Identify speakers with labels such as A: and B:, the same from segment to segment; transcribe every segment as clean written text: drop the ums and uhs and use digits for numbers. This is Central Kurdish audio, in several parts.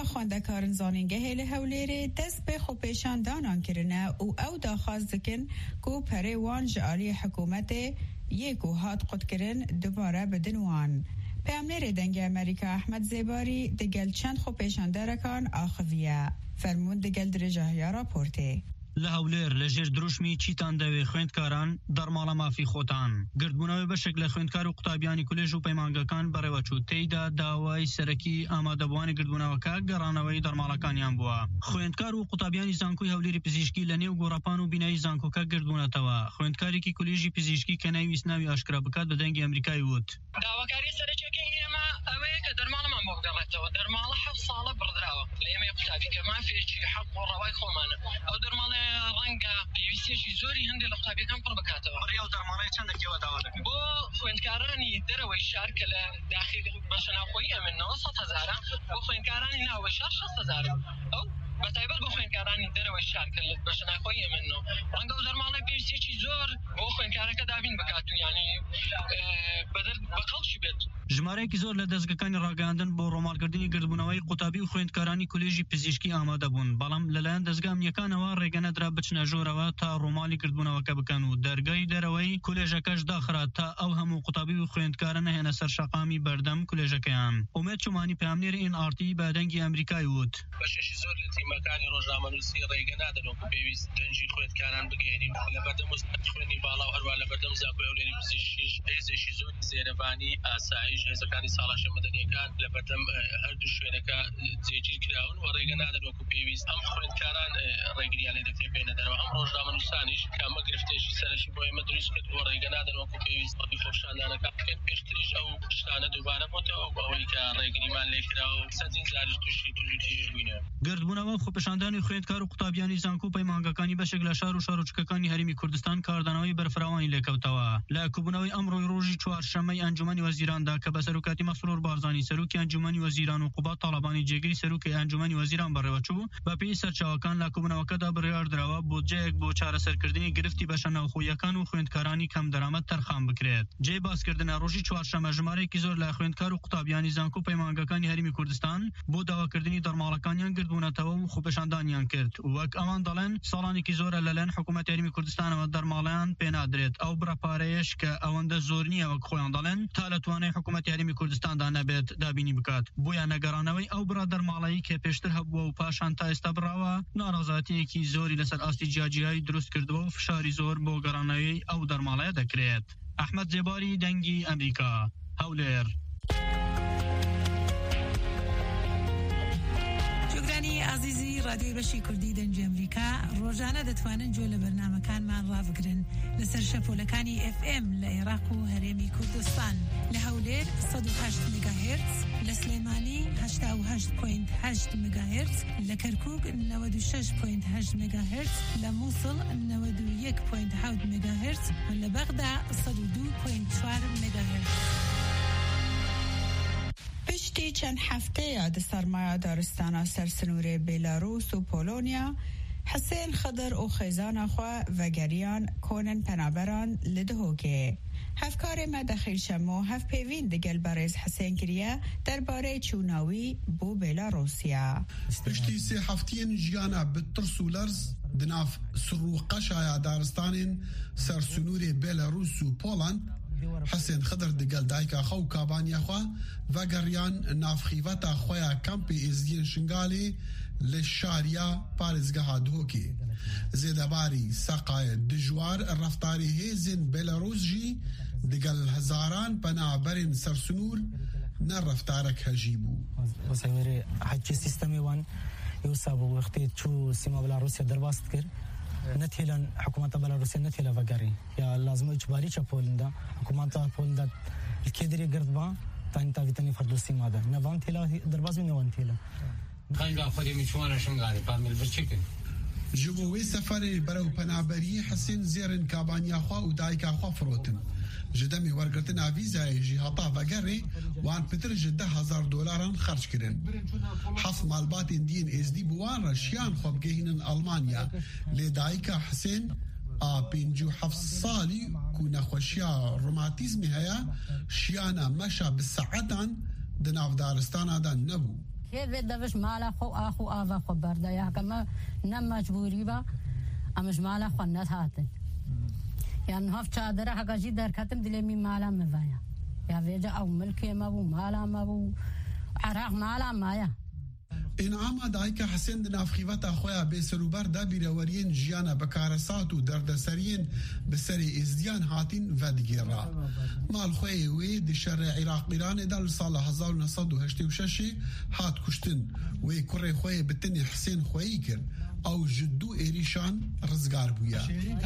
A: خوندکارن زانینگه له هولێرێ دەست بێ خۆپێشاندانان کرنە و ئەو داخواز دکن کو پەرێ وان ji aliyê حکوومەtê yê ku hat qutkirin dubare bidin wan. Peyamnêrê dengê Amerîka Ehmed Zêbarî digel çend xwepêşanderekan axiviye. Fermûn digel dirêjehiya raportê.
B: لهولێر لەژێر دروشمی چیتان دەوێ خوێندکاران دەرماڵە مافی خۆتان گردبوونەوەی بەشێک لە خوێندکار و قوتابیانی کولێژ و پەیمانگەکان بەڕێوەچوو تێیدا داوای سەرەکی ئامادەبووانی گردبوونەوەکە گەڕانەوەی دەرماڵەکانیان بووە خوێندکار و قوتابیانی زانکۆی هەولێری پزیشکی لە نێو گۆڕاپان و بینایی زانکۆکە گردبوونەتەوە خوێندکارێکی کولێژی پزیشکی کە ناویست ناوی ئاشکرا بکات بە دەنگی ئەمریکای وت
C: داواکاری سەرەکیەکەی ئێمە ئەوەیە کە دەرماڵەمان بۆ بگەڕێتەوە دەرماڵە 7 ساڵە بڕدراوە لە ئێمە قوتابیکە مافێکی حەق و ڕەوای خۆمانە ئەو دەرماڵە ڕەنگە پێویستیەکی زۆری هەندێک لە قوتابیەکان پڕ بکاتەوە بڕیا و دەرماڵەیە چەندێکەوە داوا دەکەن بۆ خوێندکارانی دەرەوەی شار کە لە داخل بەشە ناوخۆیی ئەمنەوە 100,000 بۆ خوێندکارانی ناوەوەی شار 60,000 ئەو بەتایبەت بۆ خوێندکارانی دەرەوەی شار کە لە بەشە ناوخۆیی ئەمنەوە ڕەنگە ئەو دەرماڵە پێویستیەکی زۆر بۆ خوێندکارەکە دابین بکات و یعنی بەقەڵشی بێت
B: ژمارەیەکی زۆر لە دەستگەکانی ڕاگەاندن بۆ ڕۆمالکردنی گردبوونەوەی قوتابی و خوێندکارانی کولێژی پزیشکی ئامادە بوون بەڵام لەلایەن دەستگا ئەمنیەکانەوە ڕێگەنەدرا بچنە ژۆرەوە تا ڕۆمالی گردبوونەوەکە بکەن و دەرگای دەرەوەی کولێژەکەش داخرات تا ئەو هەموو قوتابی و خوێندکارە نەهێنە سەر شەقامی بەردەم کولێژەکەیان ئومێد چومانی پەیامنێری NRT بە دەنگی ئەمریکای وت
C: بەشێکی زۆر لە تیمەکانی ڕۆژنامەنووسی ڕێگەنادەن وەکو پێویست دەنجی خوێندکاران بگەێنین لە بەردەم خوێنی باڵا و هەروە لە بەردەم زانکۆی هەولێری پزیشکیش هێزێکی زۆر زێرەبانی ئاسایش هێزەکانی ساڵاشە مەدەنیەکان لە بەردەم هەردوو شوێنەکە جێگیر کراون و ڕێگەنادەن وەکو پێویست ئەم خوێندکاران ڕێگریان لێ دەکرێت بێنە دەرەوە ئەم ڕۆژنامەنووسانیش کامە گرفتێکی سەرەکی بۆ ئێمە دروست کرد بۆ ڕێگەنادەن وەکو پێویست خۆپشاندانەکە بکەن پێشتریش ئەو شتانە دووبارە بۆتەوە بۆ ئەوەی کە ڕێگریمان لێکراوە و سەدین زاریش تووشی تووژی بووینە
B: گردبوونەوە خۆپەشاندانی خوێندکار و قوتابیانی زانکۆ و پەیمانگەکانی بەشێک لە شار و شارۆچکەکانی هەرێمی کوردستان کاردانەوەی بەرفراوانی لێکەوتەوە لە کوبوونەوەی ئەمڕۆی ڕۆژی چوارشەممەی ئەنجومەنی وەزیراندا کە بە سەرۆکاتی مەسرور بارزانی سەرۆکی ئەنجومەنی وەزیران و قوبات تاڵەبانی جێگەری سەرۆکی ئەنجومەنی وەزیران بەڕێوەچوو بە پێی سەرچاوەکان لە کوبوونەوەکەدا بڕیاردراوە بودجەیەک بۆ چارەسەرکردنی گرفتی بەشە ناوخۆییەکان و خوێندکارانی کەم دەرامەت تەرخان بکرێت جێ باسکردنە ڕۆژی چوارشەممە ژمارەیەکی زۆر لە خوێندکار و قوتابیانی زانکۆ و پەیمانگەکانی هەرێمی کوردستان بۆ داواکردنی دەرماڵەکانیان گردبوونەتەوە و خۆپەشاندانیان کرد وەک ئەوان دەڵێن ساڵانێکی زۆرە لەلایەن حکوومەتی هەرێمی کوردستانەوە دەرماڵیان پێنادرێت ئەو بڕەپارەیەش کە ئەوەندە زۆر نییە وەک خۆیان دەڵێن تا لە توانای حکوومەتی هەرێمی کوردستاندا نەبێت دابینی بکات بۆیان نەگەڕانەوەی ئەو بڕە دەرماڵەیی کە پێشتر هەبووە و پاشان تا ئێستا بڕاوە ناڕەزاتیەکی زۆری لەسەر ئاستی جیاجیایی دروست کردووە و فشاری زۆر بۆ گەڕانەوەی ئەو دەرماڵەیە دەکرێت ئەحمەد زێباری دەنگی ئەمریکا هەولێر
D: عزیزی رادیۆی بەشی کوردی دەنگی ئەمریکا ڕۆژانە دەتوانن گوێ لە بەرنامەکانمان ڕابگرن لەسەر شەپۆلەکانی FM لە عێراق و هەرێمی کوردستان لە هەولێر 108 مگاهرتز لە سلێمانی 88.8 مگاهرتز لە کەرکووک 96.8 مگاهرتز لە مووسڵ 91.7 مگاهرتز و لە بەغدا 102.4 مگاهرتز
A: پشتی چند هفته یاد سرمایه دارستان سرسنور بیلاروس و پولونیا حسین خضر و خیزان خواه و گریان کنن پنابران لدهوگه هفکار مدخیل شمو هف پیوین دگل بریز حسین گریه در باره چوناوی بو بیلاروسیا
E: پشتی سه هفتین جیانا بترس و لرز دناف سروقه شایع دارستان سرسنور بیلاروس و پولند حسین خضر دگل دایکا خو کابانی خوا و گریان نافخیوتا خویا کمپی ازدین شنگالی لشاریا پارزگاه دهوکی زیدباری ساقای دجوار رفتاری هیزن بلاروس جی دگل هزاران پنابرین سرسنور نرفتارک هجیبو
F: وسایری حجی سیستمی وان یوسابو وقتی چو سیما بلاروسیا درباست کرد نتهلن حكومة بيلاروسيا نتهلا فقري يا لازم إجباري شابولندا حكومة بولندا الكدري قرضبا تاني تاني فردوسي ماذا نفان تهلا دربازو نوان تهلا
G: خايف أخذي مشوارا شنغالي فامل برشكل
E: جبوي سفر برو پنابری حسین زیرن کابانی خوا و دایکا خوا فروتن جدمی ورگرتن ویزای جهاتا وگری وان پتر جده $1,000 خرج کرن حف مالبات دین ازدی بوان رشیان خواب گهینن المانیا لی دایکا حسین 57 سالی کو نخوشیا روماتیزمی هیا شیانا مشا بسعدان دناف دارستان آدان نبو
H: كيف دفش مالا خو اخو افا خبر دا يا كما نم مجبوری با امش مالا خو الناس هاتن يعني هف چادره حقاجي در كتم دلمي مالا مفايا يا فيجا او ملكي ما بو مالا ما بو عراق مالا مايا
E: انعام دایک حسین دناف خیوتا خویا به سروبر دا بیرورین جیانا بکارسات و دردسرین بسری ازدیان هاتین ودگیرا مال خوی وی دی شر عراق ایران دال سال 1986 هات کشتن وی کره خوی بتنی حسین خویی کرد او جدو ایریشان رزگار بویا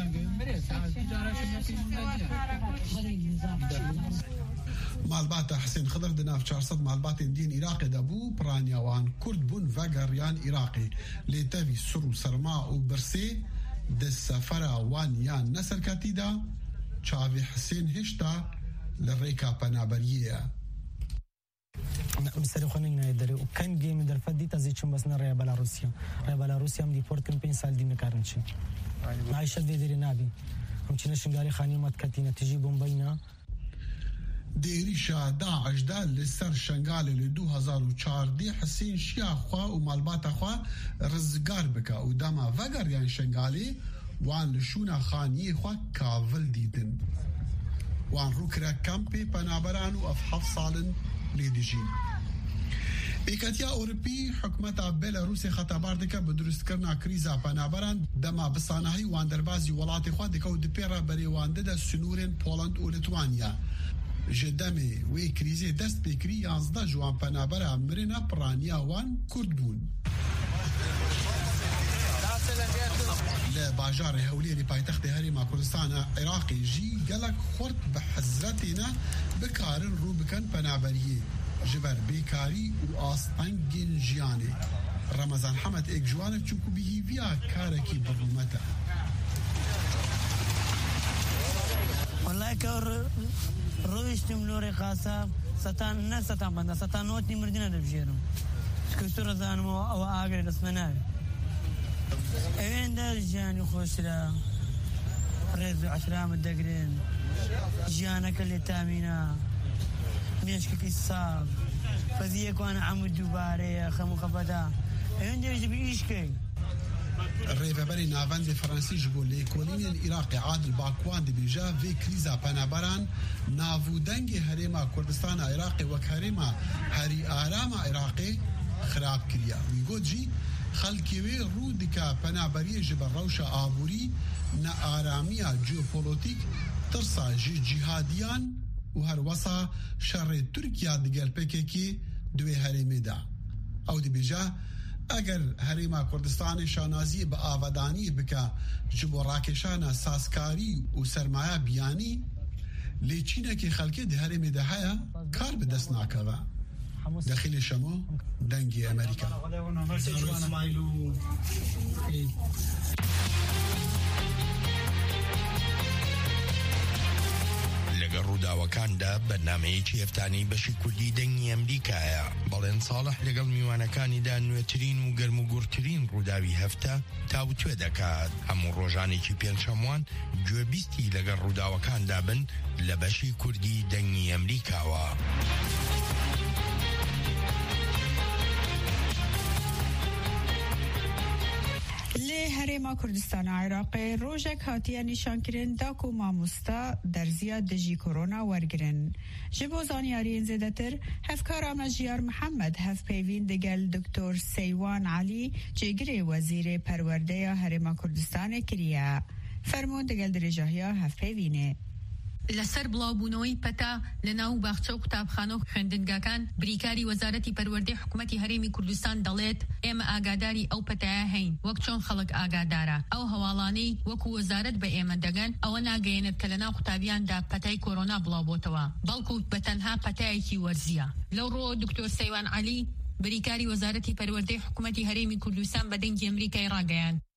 E: مالبات حسين خضر دناف 400 مالبات دين عراقي دابو برانياوان كرد بون فاغريان عراقي لتافي سرو سرما وبرسي دسفرا وان يان نسر كاتيدا تشافي حسين هشتا للريكا بنابريه
F: مستر خونين يدري وكان جيم در فدي تزيچم بسنا ريا بلاروسيا ام ديپورت كم 5 سال دي مكارنشي عايشه دي دري نابي هم چنه شنگاري خاني مات كاتينا تجي بومبينا
E: ديريشا داعش دا لسر شنغال ل 2014 حسين شيا خوا ومالبات خوا رزگار بكا ودما فقر يعني شنغالي وان لشونا خاني خوا كافل ديدن وان روكرا كامبي بنابران وافحف صالن ليديجين ایکاتیا اورپی حکومت بلاروس خطابار دکا بدرست کرنا کریزا پنابران دما بسانهی وان دربازی ولات خوا دکا د پیرا بری وانده د سنورن پولند او لیتوانیا جدمه وی کریزه دست بکری 11 جوان پنابرا مرنا پرانیا وان کردبون لباجار هوليري بايتخت هريما كردستان عراقي جي قالك خورت بحزرتنا بكارن روبكن بنابريه جبر بيكاري وآستنجين جياني رمضان حمد ايك جوانه چونكو بيه فيها كاركي برومتا
I: والله كور رويشتم لوري خاصة ستان بندا ستانوتني مردنا دبجيرو كسر زانمو او اغري رسمناوي اين دا جاني خوشرا ريزو عشرام الدقرين جانك اللي تامينا ميشكك الصاب فذيك وانا عمود دوباري خمو خفتا اين دا يجب ايشكي
E: الريفابري نافان دي فرنسي جبو ليكولين العراقي عادل باكوان دي بيجا في كريزا بنابران نافو دنگي هريما كردستان عراقي وكهريما هري آراما عراقي خراب كريا ويقول جي خلقيوي رودكا بنابري جبر روشا آبوري نا آراميا جيوبوليتيك ترسا جي جهاديان وهر وصا شر تركيا ديگل پككي دوي هريمي دا او دي بيجا اگر هريما كردستان شانازي بآوداني بكا جبو راكشانا ساسكاري و سرمايا بياني ليچينه كي خلقي دي هريمي دا هيا كار بدست ناكوا داخل شمو دنگي امريكا
J: ڕووداوەکاندا بەرنامەیەکی هەفتانەی بەشی کوردی دەنگی ئەمریکایە بەڵێن ساڵح لەگەڵ میوانەکانیدا نوێترین و گەرم و گورترین ڕووداوی هەفتە تاوتوێ دەکات هەموو ڕۆژانێکی پێنجشەموان گوێبیستی لەگەڵ ڕووداوەکاندا بن لە بەشی کوردی دەنگی ئەمریکاوە.
A: هريما كردستان عراقي روجك هاتيا نشان كرين داكو ماموستا درزيا دجي كورونا ورگرن جبو زانيارين زيدتر هفكار مجيار محمد هف بيوين دقل دكتور سيوان علي جيگري وزير پرورده هريما كردستان كريا فرمون دقل درجاهيا هف بيوينه
K: لسر بڵاوبوونەوەی پەتا لە ناو باخچە و قوتابخانە و خوێندنگاکان بریکاری وەزارەتی پەروەردەی حکوومەتی هەرێمی کوردستان دەڵێت ئێمە ئاگاداری ئەو پەتایە هەین وەک چۆن خەڵک ئاگادارە ئەو هەواڵانەی وەکو وەزارەت بە ئێمە دەگەن ئەوە ناگەیەنێت کە لە ناو قوتابیاندا پەتای کۆرۆنا بڵاوبۆتەوە بەڵکو بەتەنها پەتایەکی وەرزیە لەو ڕۆ دکتۆر سەیوان عەلی بریکاری وەزارەتی پەروەردەی حکوومەتی هەرێمی کوردستان بە دەنگی ئەمریکای ڕاگەیاند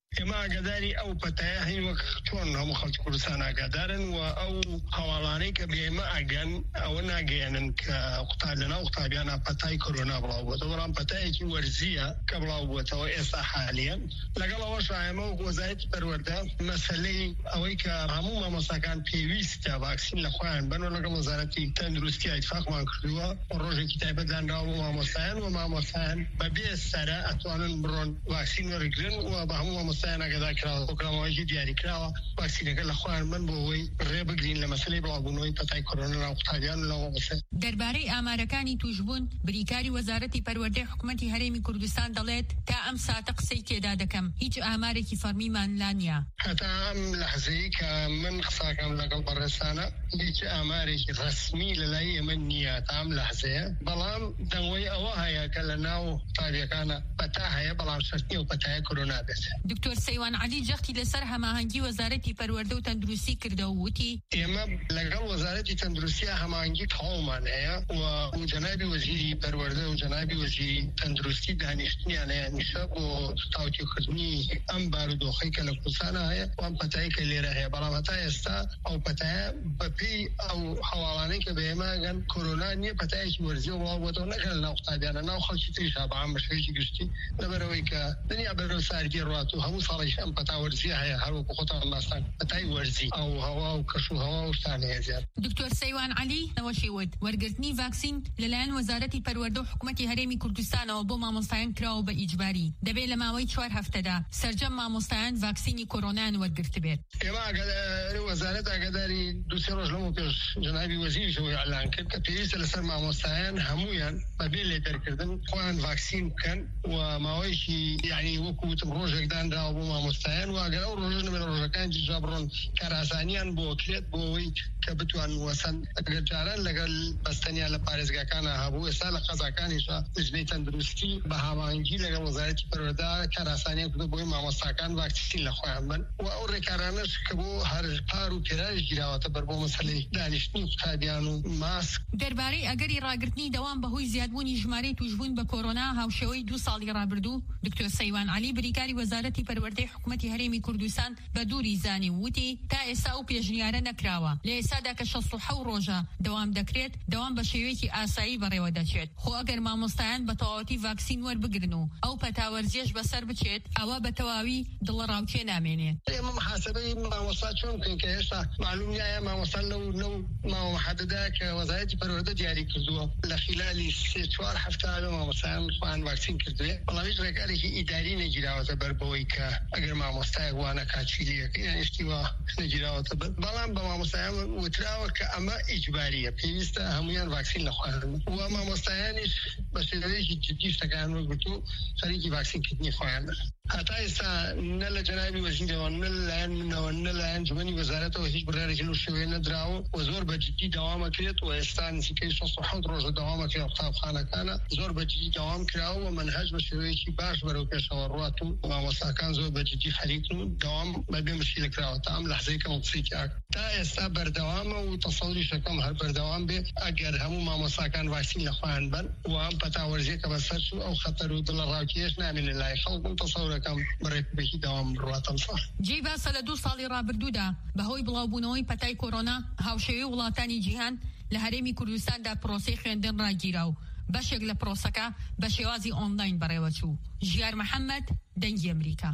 L: ئێمە ئاگاداری ئەو پەتایە هەین وەک چۆن هەموو خەڵکی کوردستان ئاگادارن و ئەو هەواڵانەی کە بێمە ئەگەن ئەوە ناگەیەنن کە لەناو قوتابیانە پەتای کۆرۆنا بڵاو بووەتەوە، بەڵام پەتایەکی وەرزیە کە بڵاو بووەتەوە ئێستا حالیان. لەگەڵ ئەوەش ئێمە وەک وەزارەتی پەروەردە مەسەلەی ئەوەی کە هەموو مامۆستاکان پێویستە ڤاکسین لە خۆیان بن و لەگەڵ وەزارەتی تەندروستی ئیتفاقمان کردووە ڕۆژێکی تایبەت دانراوە بۆ مامۆستایان و مامۆستایان بەبێ سەرە ئەتوانن بڕۆن ڤاکسین وەرگرن و بە هەموو مامۆستایان ئاگادار کراوە پرۆگرامەوەیەکی دیاری کراوە ڤاکسینەکە لە خۆیان بن بۆ ئەوەی ڕێ بگرین لە مەسەلەی بڵاوبوونەوەی پەتای کۆرۆنا لەناو قوتابیان و لەو مامۆستایان.
K: دەربارەی ئامارەکانی توشبوون بریکاری وەزارەتی پەروەردەی حکوومەتی هەرێمی کوردستان دەڵێت تا ئەم ساتە قسەی تێدا دەکەم هیچ ئامارێکی فەرمیمان لا نییە.
L: هەتا ئەم لەحزەیە کە من قساکەم لەگەڵ بەڕێستانە هیچ ئامارێکی ڕەسمی لەلای ئێمە نییە تا ئەم لەحزەیە، بەڵام دەنگۆی ئەوە هەیە کە لەناو قوتابیەکانە پەتا هەیە، بەڵام شەرتی و پەتایە کۆرۆنا بێت.
K: دکتۆر سەیوان عەلی جەختی لەسەر هەماهەنگی وەزارەتی پەروەردە و تەندروستی کردە و وتی
L: ئێمە لەگەڵ وەزارەتی تەندروستی هەماهەنگی تەواومان هەیە و جەنابی وەزیری پەروەردە و جەنابی وەزیری تەندروستی دانیشتنیان هەیە نیشە بۆ تاوتیکردنی ئەم بارودۆخەی کە لە کوردستانە هەیە و ئەم پەتایی کە لێرە هەیە، بەڵام هەتا ئێستا ئەو پەتایە بەپێی ئەو هەواڵانەی کە بە ئێمەگەن کۆرۆنا نییە، پەتایەکی وەرزی و بڵاو بۆتەوە نەکەن لەناو قوتابیانە، ناو خەڵکی تریشا بەعام بە شێوەیەکی گشتی لەبەرەوەی کە دنیا بەرەو ساردی ڕات و هەموو ساڵێک ئەم پەتا وەرزی هەیە، هەروەکو خۆتان باستان پەتای وەرزی ئەو هەوا و کەش و هەوا و شتان هەیە زیاد.
K: دکتۆر سەیوان عەلی نەوەشی وت وەرگرتنی ڤاکسین لەلایەن وەزارەتی پەروەردە و حکوومەتی هەرێمی کوردستانەوە بۆ مامۆستایان کراوە بە ئیجباری، دەبێت لە ماوەی 4 هەفتەدا سەرجەم مامۆستایان ڤاکسینی کۆرۆنایان وەرگرت بێت.
L: ئێمە وەزارەت ئاگاداری 2-3 ڕۆژ لەمەوە پێش جەنابی وەزیریشەوەی ئەعلان کرد کە پێویستە لەسەر مامۆستایان هەمویان بەبێ لێدەرکردن خۆیان ڤاکسین بکەن و ماوەیەکی یعنی وەکو وتم ڕۆژێک دانراوە بۆ مامۆستایان و ئەگەر ئەو ڕۆژ نەبێت ڕۆژەکان جا بڕۆن کاراسانیان بۆ کرێت بۆ ئەوەی کە بتوان وەسەن ئەگەر جاران لەگەڵ بەستەنیان لە پارێزگاکانە هەبوو، ئێستا لە قەزاکانیشە لەجنەی تەندروستی بە هاوانگی لەگەڵ وەزارەتی پەروەردە کاراسانیان کردو بۆی مامۆستاکان ڤاکسین لە خۆیان بن و ئەو ڕێکارانەش کە بۆ هەر پار و پێراژ گیراوەتە بەر بۆ مەسەلەی دانیشتنی قوتابیان و ماسک.
K: دەربارەی ئەگەری ڕاگررتنی دەوام بەهۆی زیادبوونی ژمارەی توشبوون بە کۆرۆنا هاوشێوەی 2 ساڵی ڕابردوو، دکتۆر سەیوان عەلی بریکاری وەزارەتی پەروەردەی حکوومەتی هەرێمی کوردستان بە دووری زانی وتی تا ئێستا ئەو پێشنیارە نەکراوە، لە ئێستادا کە 67 ڕۆژە دەوام دەکرێت دەوام بە شێوەیەکی ئاسایی بەڕێوە دەچێت. خۆ ئەگەر مامۆستایان بە تەواوەتی ڤاکسین وەربگرن و ئەو پەتاوەرزیەش بەسەر بچێت ئەوە بە تەواوی دڵڕاوچێ نامێنێت.
L: ئێمە محاسبەی مامۆستا چۆن بکەین کە ئێستا معلوم نییە مامۆستا لەو ماوە محەدەدا کە وەزارەتی پەروەردە دیاری کردووە لە خلالی 3-4 هەفتە لە مامۆستایان خۆیان ڤاکسین کردوێ، بەڵام هیچ ڕێکارێکی ئیداری نەگیراوەتە بەر بەوەی کە ئەگەر مامۆستایەک وانە کاچیلیەکە یانیشتی وا نەگیراوەتە، بەڵام بە مامۆستایان وتراوە کە ئەمە ئیجباریە، پێویستە هەمویان ڤاکسین لە خۆیان بن و مامۆستایانیش بە شێوەیەکی جدی شتەکان وەرگرتو خەریکی ڤاکسینکردنی خۆیان بن. هەتا ئێستا نە لە جەنابی وەزیرەوە نە لەلایەن منەوە نە لەلایەن جومەنی وەزارەتەوە هیچ بڕیارێکی لەو شێوەیە نەدراوە و زۆر بە جدی دەوامەکرێت و ئێستا نزیکەی 67 ڕۆژە دەوامەکرێت قوتابخانەکانە زۆر بە جدی دەوام کراوە و مەنهەج بە شێوەیەکی باش بەرەو پێشەوە ڕوات و مامۆستاکان زۆر بە جدی خەریکن و دەوام بەبێ مشکلە کراوە تا ئەم لەحزەی کە قسەی کرد تا ئێستا بەردەوامە و تەسەڵی شەکەم هەر بەردەوام بێ ئەگەر هەموو مامۆستاکان ڤاکسین لە خۆیان بن و ئەم پەتاوەرزیە کە بەسەر چوو ئەو خەتەر و دڵڕاوکێش نامێنێت لای خەڵک و تەسەورەکەم بەڕێکبێکی دەوام ڕواتەم ساڵ.
K: جێی باسە لە 2 ساڵی ڕابردوودا بەهۆی بڵاوبوونەوەی پەتای کۆرۆنا هاوشێوەی وڵاتانی جیهان لە هەرێمی کوردستاندا پرۆسەی خوێندن ڕاگیرا و بەشێک لە پرۆسەکە بە شێوازی ئۆنلاین بەڕێوە چوو. ژیار محەممەد، دەنگی ئەمریکا.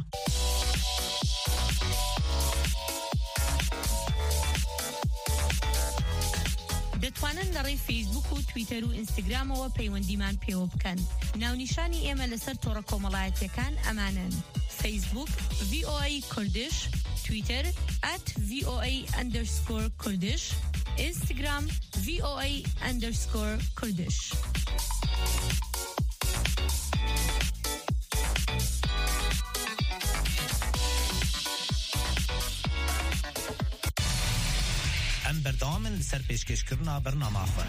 M: دەتوانن لەڕێی فەیسبوک و تویتەر و ئینستاگرامەوە پەیوەندیمان پێوە بکەن. ناونیشانی ئێمە لەسەر تۆڕە کۆمەڵایەتیەکان ئەمانن: فەیسبوک VOA کوردش، تویتەر @VOA_کوردش، ئینستاگرام VOA_کوردش.
N: ئەم بەردەوامن لەسەر پێشکەشکردنا بەرنامە خۆن.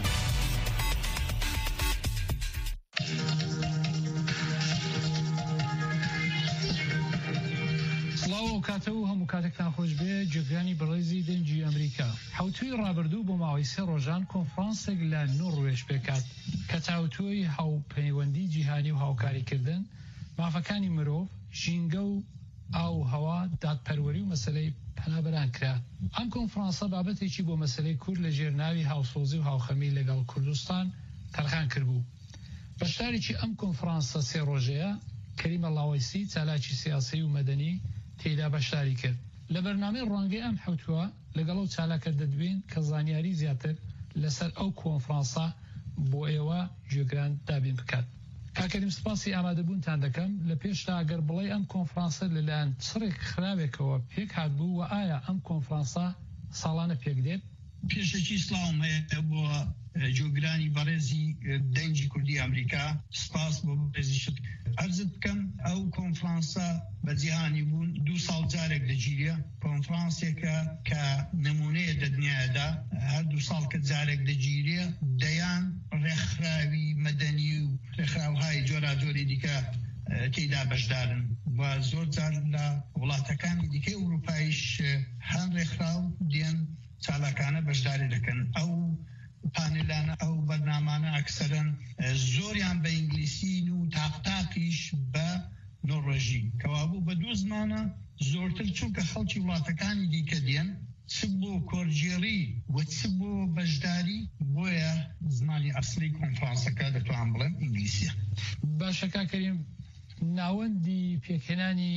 O: کاتە و هەموو کاتێکتان خۆش بێ جێگرانی بەڕێزی دەنگی ئەمریکا. حوتوی ڕابردوو بۆ ماوەی 3 ڕۆژان کۆنفرانسێک لە نۆڕوێژ پێکات کە تاوتوی هاوپەیوەندی جیهانی و هاوکاریکردن، مافەکانی مرۆڤ، ژینگە و ئاو هەوا دادپەروەری و مەسەلەی پەنابەران کرا. ئەم کۆنفرانسە بابەتێکی بۆ مەسەلەی کورد لە ژێرناوی هاوسۆزی و هاوخەمی لەگەڵ کوردستان تەرخان کردبوو. بەشداریی ئەم کۆنفرانسە سێ ڕۆژەیە کەریمە لاوەیسی چالاکی سیاسی و مەدەنی تێدا بەشداری کرد. لە بەرنامەی ڕوانگەی ئەم حوتووە لەگەڵ ئەو چالاکە دەدوین کە زانیاری زیاتر لەسەر ئەو کۆنفرانسە بۆ ئێوە گوێگران دابین بکات. کاکەریم سپاسی ئامادەبوونتان دەکەم لە پێشتا ئەگەر بڵێ ئەم کۆنفرانسە لەلایەن چڕێک خراوێکەوە پێک هاتبوو و ئایا ئەم کۆنفرانسە ساڵانە پێک دێت؟
P: پێشێکی سلااوم هەیە بۆ جۆگرانی بەڕێزی دەنگی کوردی ئەمریکا سپاس بۆ بەڕێزیشت ئەرزت بکەم ئەو کۆنفرانسە بە جیهانی بوون 2 ساڵ جارێک دەگیرە کۆنفرانسێکە کە نمونەیە دەدنیادا هەر 2 ساڵ کە جارێک دەگیرێ دەیان ڕێکخراوی مەدەنی و ڕێکخراوهای جۆرا-جۆری دیکە تێدا بەشدارن و زۆر جار لە وڵاتەکانی دیکەی ئەوروپاییش هەم ڕێکخراو دێن چالاکانە بەشداری دەکەن. ئەو پانێلانە ئەو بەرنامانە ئەکسەرەن زۆریان بە ئینگلیسین و تاقتاقیش بە نۆڕۆژی کەوابوو بە 2 زمانە زۆرتر چونکە خەڵکی وڵاتەکانی دیکە دێن چ بۆ کۆرجێڕی و چ بۆ بەشداری بۆیە زمانی ئەسلی کۆنفرانسەکە دەتوان بڵێم ئینگلیسیە.
O: باشە کاکەریم ناوەندی پێکهێنانی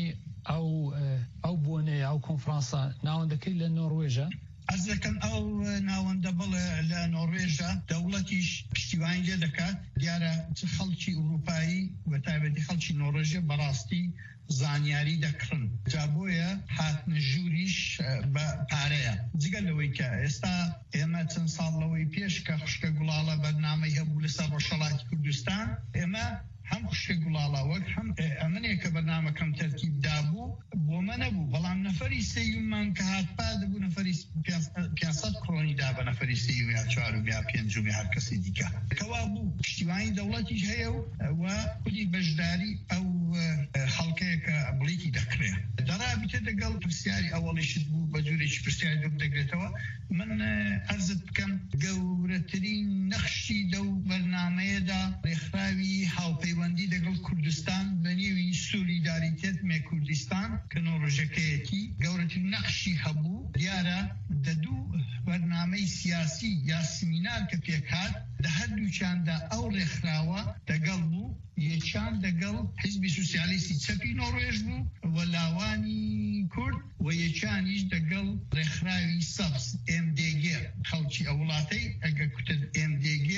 O: ئەو بۆنەیە ئەو کۆنفرانسە ناوەندەکەی لە نۆڕوێژە؟
P: ئەز دەکەم ئەو ناوەندە بڵێ لە نۆڕێژە دەوڵەتیش پشتیوانی لێ دەکات دیارە خەڵکی ئوروپایی و تایبەتی خەڵکی نۆڕێژە بەڕاستی زانیاری دەکڕن جا بۆیە هاتنە ژووریش بە پارەیە جگە لەوەی کە ئێستا ئێمە چەند ساڵ لەوەی پێش کە خوشکە گوڵاڵە بەرنامەی هەبوو لەسەر ڕۆژهەڵاتی کوردستان ئێمە هەم خوشکە گوڵاڵە وەک هەم ئەمنێ کە بەرنامەکەم تەرتیبدا بوو بۆمە نەبوو بەڵام نەفەری سێیوممان کە هاتپا دەبوو نەفەری 500 کڕۆنیدا بە نەفەری سێیوم یا چوارم یا پێنجم هەر کەسی دیکە کەوا بوو پشتیوانی دەوڵەتیش هەیە و خودی بەشداری ئەو خەڵکەیە کە بڵیکی دەکرێ دەرابیتە دەگەڵ پرسیاری ئەوەڵیشت بوو بە جوورێکی پرسیاری دەگرێتەوە من ئەرزت بکەم گەورەترین نەخشی دەو بەرنامەیەدا ڕێکخراوی هاوپەیوەندی دەگەڵ کوردستان بە نێوی سۆلیداریتێت مێ کوردستان کە نۆڕۆژەکەیەتی گەورەترین نەخشی هەبوو دیارە دەدوو بەرنامەی سیاسی یا سمینار کە پێکات لە هەردووچیاندا ئەو ڕێکخراوە دەگەڵ بوو یەکیان دەگەڵ حیزبی سوسیالیستی چەپی نۆڕێژ بوو و لاوانی کورد و یەکیانیش دەگەڵ ڕێکخراوی سەبز MDG خەڵکی ئەو وڵاتەی ئەگە کوتە MDG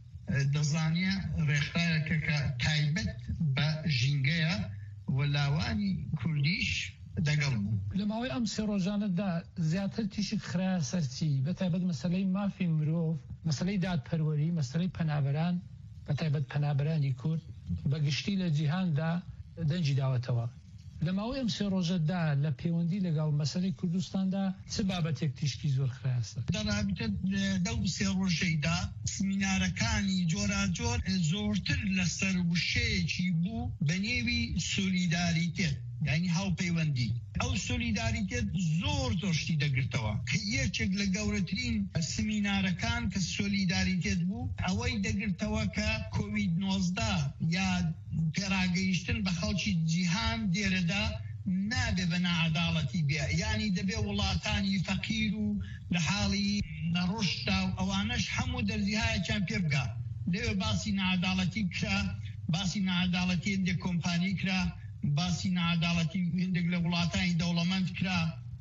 P: دەزانیە ڕێکخراوێکە کە تایبەت بە ژینگەیە و لاوانی کوردیش دەگەڵ بوو.
O: لە ماوەی ئەم سێ ڕۆژانەدا زیاتر تیشت خراە سەرچی بەتایبەت مەسەلەی مافی مرۆڤ مەسەلەی دادپەروەری مەسەلەی پەنابەران بەتایبەت پەنابەرانی کورد بەگشتی لە جیهاندا دەنجی داوەتەوە. لە ماوەی ئەم سێ ڕۆژەدا لە پەیوەندی لەگەڵ مەسەلەی کوردستاندا چ بابەتێک تیشکی زۆر خراستە؟
P: دەرابیتە دەو سێ ڕۆژەیدا سمینارەکانی جۆراجۆر زۆرتر لەسەر وشەیەکی بوو بە نێوی سۆلیداریتێت یعنی هاوپەیوەندی ئەو سۆلیداریتێت زۆر شتی دەگرتەوە یەکێک لە گەورەترین سمینارەکان کە سۆلیداریتێت بوو ئەوەی دەگرتەوە کە کۆڤید-19 یا پێڕاگەیشتن بە خەڵکی جیهان دێرەدا نابێ بە نەعەداڵەتی بێ یعنی دەبێ وڵاتانی فەقیر و لە حاڵی نەڕۆشتا و ئەوانەش هەموو دەرزیهایەکیان پێ بگا لەوێ باسی نەعەداڵەتی کرا باسی نەعەداڵەتی هەندێک کۆمپانی کرا باسی نەعەداڵەتی هەندێک لە وڵاتانی دەوڵەمەند کرا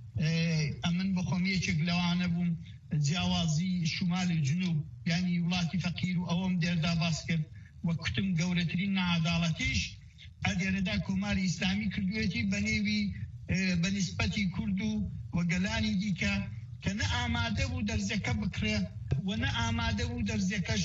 P: ئەمن بەخۆم یەکێک لەوانە بووم جیاوازی شمالی جنوب یعنی وڵاتی فەقیر و ئەوەم دێردا باس کرد وە کوتم گەورەترین نەعەداڵەتیش ئەدێرەدا کۆماری ئیسلامی کردوێتی بە نێوی بە نیسبەتی کورد و وەگەلانی دیکە کە نە ئامادە بوو دەرزەکە بکرێ و نە ئامادە بوو دەرزەکەش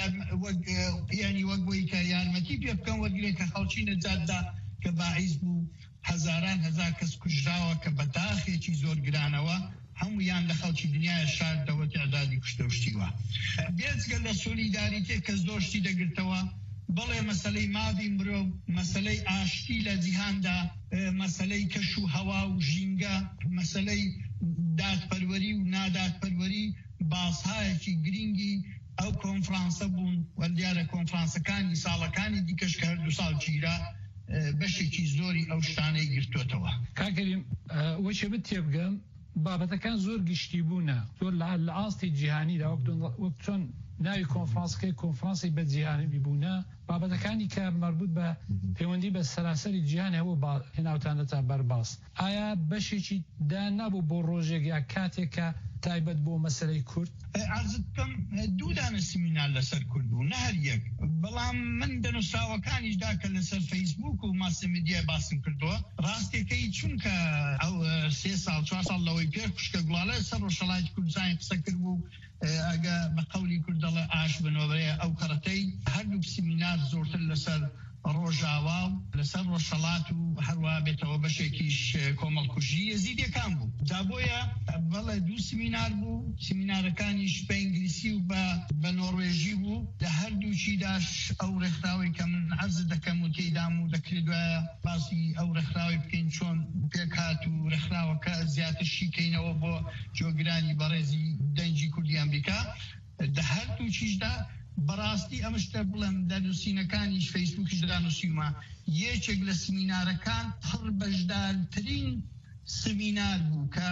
P: ینی وەک بۆی کە یارمەتی پێ بکەن وەرگێ کە خەڵکی نەجاتدا کە باعیس بوو هەزاران هەزار کەس کوژراوە کە بە داخێکی زۆر گرانەوە هەمویان لە خەڵکی دنیای شاردەوە تعدادی کوشتەوشتیوە بێجگە لە سۆلیداریتێ کە زۆر شتی دەگرتەوە بەڵێ مەسەلەی مادی مرۆڤ مەسەلەی ئاشتی لە جیهاندا مەسەلەی کەش و هەوا و ژینگە مەسەلەی دادپەروەری و نادادپەروەری باسهایەکی گرنگی ئەو کۆنفرانسە بوون و دیارە کۆنفرانسەکانی ساڵەکانی دیکەش کە هەردوو ساڵ گیرا بەشێکی زۆری ئەو شتانەی گرتوێتەوە.
O: کاکەریم وەچێ بت تێبگەم بابەتەکان زۆر گشتی بوونە زۆر لە ئاستی جیهانیدا وەک چۆن ناوی کۆنفرانسی بە جیهانی بوونە بابەتەکانی کە مربوط بە پەیوەندی بە سەراسەری جیهانی هەبوو هێناوتانەتە بەرباس. ئایا بەشێکی دا نابوو بۆ ڕۆژێک یا کاتێکە تایبەت بۆ مەسەلەی کورد؟
P: عرضت بکەم دوودانە سیمینار لەسەر کورد بوو، نە هەر یەک. بەڵام من دەنووسراوەکانیشدا کە لەسەر فەیسبوک و ماسمیدیا باسم کردووە ڕاستێکەی چونکە ئەو 3 ساڵ 4 ساڵ لەوەی پێش خوشکە گوڵاڵە سەر ڕۆژهەڵاتی کوردستانی قسە کرد بوو ئەگە بە قەولی کوردەڵە ئاش بنەوەرەیە ئەو کەڕەتەی هەردوو سیمینار زۆرتر لەسەر ڕۆژاوا و لەسەر ڕۆژهەڵات و هەروە بێتەوە بەشێکیش کۆمەڵکوژی یەزیدیەکان بوو. جا بۆیە بەڵێ 2 سیمینار بوو، سیمینارەکانیش بە ئینگلیسی و بە نۆروێژی بوو. لە هەردووچیداش ئەو ڕێکخراوی کە من عەرز دەکەم و تێیدام و دەکرێت وایە باسی ئەو ڕێکخراوی بکەین چۆن پێک هات و ڕێکخراوەکە زیاترشی کەینەوە بۆ جۆگرانی بەڕێزی دەنجی کوردی ئەمریکا. لە هەردووچیشدا بەڕاستی ئەمشتە بڵم دەنووسینەکانیش فەیسبووکیش دانووسیمە یەکێک لە سیمینارەکان پڕ بەشدارترین سیمینار بوو کە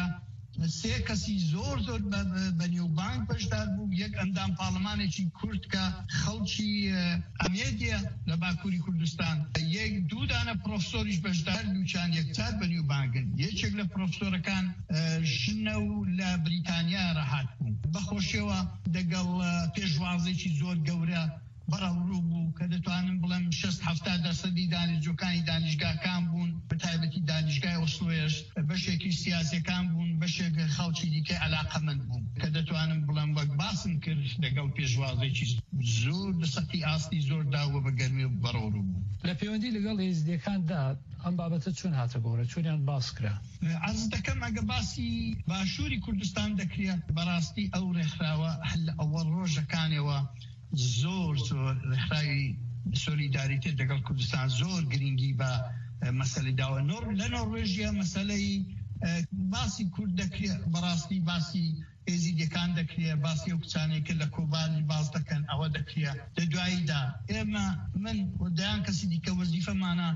P: 3 کەسی زۆر بەنێوبانگ بەشدار بوو. یەک ئەندام پاڵمانێکی کورد کە خەڵکی ئەمێدیە لە باکووری کوردستان، یەک 2 دانە پرۆفسۆریش بەشدار دووچان یەکجار بەنێوبانگن. یەکێک لە پرۆفسۆرەکان ژنە و لە بریتانیا ڕەهات بوو. بەخۆشیەوە دەگەڵ پێشوازێکی زۆر گەورە بەڕەوڕوو بوو کە دەتوانم بڵم 60-70% دانیشتوەکانی دانیشگاکان بوون، بە تایبەتی دانیشگای ئۆسلۆیش بەشێکی سیاسەکان بوون، بەشێک خەڵکی دیکە عەلاقەمەند بوون کە دەتوانم بڵم وەک باسم کرد لەگەڵ پێشوازێکی زۆر لە سەتی ئاستی زۆر داوە بە گەرمی و بەڕەوڕوو بوو.
O: لە پەیوەندی لەگەڵ هێزیەکاندا ئەم بابەتە چۆن هاتە گۆڕە، چۆنیان باس کرا؟
P: عەرز دەکەم ئەگە باسی باشووری کوردستان دەکرێت بەڕاستی ئەو ڕێکخراوە لە ئەوەڵ ڕۆژەکانەوە زۆر ڕێکخراوی سۆلیداریتێت لەگەڵ کوردستان زۆر گرنگی بە مەسەلەی داوە. لە نۆڕوێژیا مەسەلەی باسی کورد دەکرێت، بەڕاستی باسی ئێزیدیەکان دەکرێت، باسی ئەو کچانەی کە لە کۆبانی باز دەکەن ئەوە دەکرێت. لە دواییدا ئێمە من و دایان کەسی دیکە وەزیفەمانە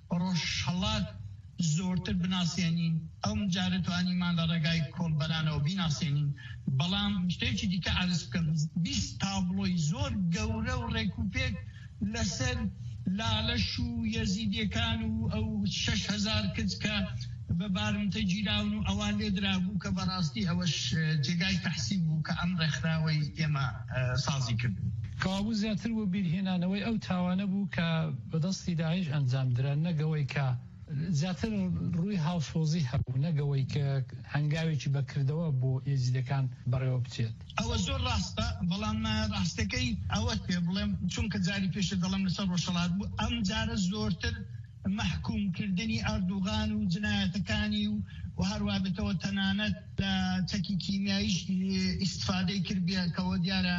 P: ڕۆژهەڵات زۆرتر بناسیێنین، ئەو جارەتوانیمان لە ڕێگای کۆڵبەرانەوە بیناسیێنین. بەڵام شتێکی دیکە عەرز بکەم 20 تابلۆی زۆر گەورە و ڕێکوپێک لەسەر لالەش و یەزیدیەکان و ئەو 6,000 کچ کە بە بارمتە گیراون و ئەوان لێدرا بوو کە بەڕاستی ئەوەش جێگای تەحسیب بوو کە ئەم ڕێکخراوەی ئێمە سازی کردو.
O: کەوابوو زیاتر بۆ بیرهێنانەوەی ئەو تاوانە بوو کە بەدەستی داعش ئەنجام درا، نەگەوەی کە زیاتر ڕووی هاوسۆزی هەبوو، نەگەوەی کە هەنگاوێکی بەکردەوە بۆ ئێزیدەکان بەڕێوە بچێت.
P: ئەوە زۆر ڕاستە، بەڵام ڕاستەکەی ئەوە پێ بڵێم چونکە جاری پێشە دەڵم لەسەر ڕۆژهەڵات بوو ئەم جارە زۆرتر محکومکردنی ئەردوغان و جنایەتەکانی و هەروە بێتەوە تەنانەت لە چەکی کیمیاییش ئیستفادەی کردبێت کەەوە دیارە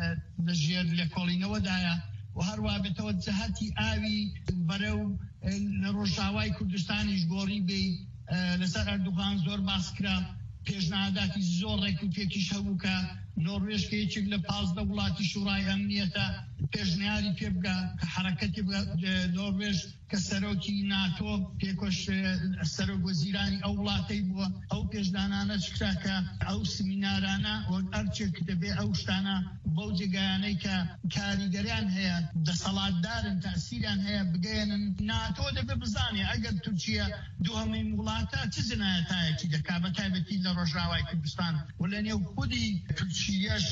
P: لەژێر لێکۆڵینەوەدایە و هەروە بێتەوە جەهەتی ئاوی بەرە و لە ڕۆژاوای کوردستانیش گۆڕی بێ لەسەر ئەردوغان زۆر باس کرا. پێشنهاداتی زۆر ڕێکوپێکیش هەبوو کە نۆڕوێژ کە یەکێک لە 15 وڵاتی شوڕای ئەمنیەتە پێشنیاری پێ بگە کە حرەکەتی نۆڕوێژ کە سەرۆکی ناتۆ پێکۆش سەرۆک وەزیرانی ئەو وڵاتەی بووە. ئەو پێشدانانە چکرا کە ئەو سیمینارانە وەک ئەرچێک دەبێ ئەو شتانە بەو جێگایانەی کە کاریگەریان هەیە دەسەڵاتدارن تەسیریان هەیە بگەێنن. ناتۆ دەبێ بزانێ ئەگەر تورکیە دووهەمین وڵاتە چ جنایەتایەکی دەکا بە تایبەتی لە ڕۆژاوای کوردستان و لە نێو خودی تورکیەش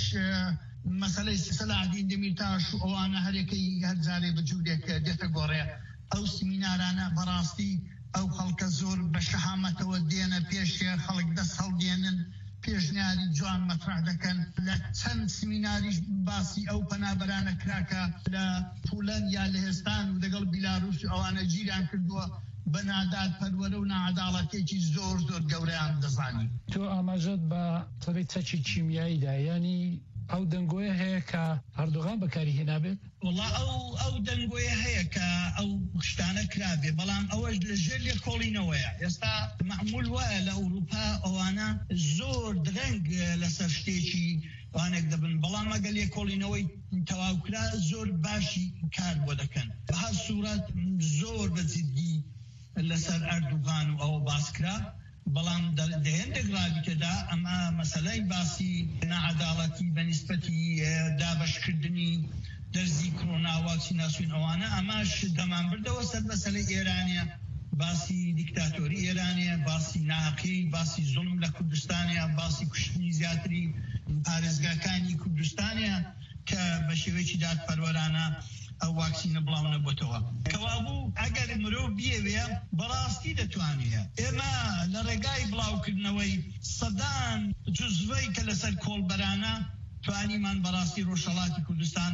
P: مەسەلەی سەلاحدین دەمیرتاش و ئەوانە هەرێکەی هەرجارێ بەجوودێک دێتە گۆڕێ. ئەو سیمینارانە بەڕاستی ئەو خەڵکە زۆر بە شەهامەتەوە دێنە پێشێ خەڵک دەست هەڵدێنن پێشنیاری جوان مەطرح دەکەن. لە چەند سیمیناریش باسی ئەو پەنابەرانە کراکە لە پۆلەند یا لەهێستان و دەگەڵ بیلاڕوس و ئەوانە گیریان کردووە بە نادات پەروەرە و نەعەداڵەتێکی زۆر زۆر گەورەیان دەزانی.
O: تۆ ئاماژەت بە تەڵی چەکی کیمیاییدا یانی ئەو دەنگۆیە هەیە کە ئەردوغان بەکاری هێنابێت؟
P: وڵا ئەو دەنگۆیە هەیە کە ئەو شتانە کرابێ، بەڵام ئەوەش لەژێر لێکۆڵینەوەیە. ئێستا معمول وایە لە ئەوروپا ئەوانە زۆر درەنگ لەسەر شتێکی وانێک دەبن بەڵام ئەگەر لێکۆڵینەوەی تەواوکرا زۆر باشی کار بۆ دەکەن بە هەر سوورەت زۆر بەجددی لەسەر ئەردوغان و ئەوە باسکرا بەڵام دەهێندێک ڕابیتەدا ئەمە مەسەلەی باسی نەعەداڵەتی بە نیسبەتی دابەشکردنی دەرزی کۆڕۆنا ڤاکسیناسیۆن ئەوانە ئەماش دەمان بردەوە سەر مەسەلەی ئێرانیە باسی دیکتاتۆری ئێرانیە باسی ناحەقی باسی زوڵم لە کوردستانیە باسی کوشتنی زیاتری پارێزگاکانی کوردستانیە کە بە شێوەیەکی دادپەروەرانە ئەو واکسینە بڵاو نەبووتەوە کەوابوو ئەگەر مرۆڤ بێوێ بەڕاستی دەتوانێت ئێمە لە ڕێگای بڵاوکردنەوەی سەدان جوزڤەی کە لەسەر کۆڵبەرانە توانیمان بەڕاستی ڕۆژهەڵاتی کوردستان